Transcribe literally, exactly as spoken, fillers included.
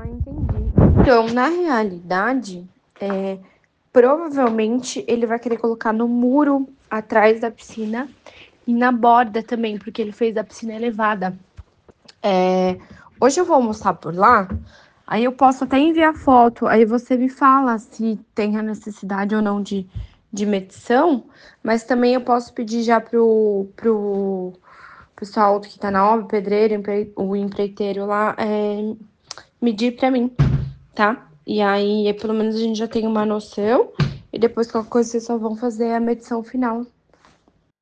entendi. Então, na realidade, é, provavelmente ele vai querer colocar no muro atrás da piscina e na borda também, porque ele fez a piscina elevada. É, hoje eu vou almoçar por lá, aí eu posso até enviar foto, aí você me fala se tem a necessidade ou não de, de medição, mas também eu posso pedir já pro, pro pessoal que tá na obra, o pedreiro, o empreiteiro lá, é, medir pra mim, tá? E aí, pelo menos a gente já tem uma noção, e depois qualquer coisa vocês só vão fazer a medição final.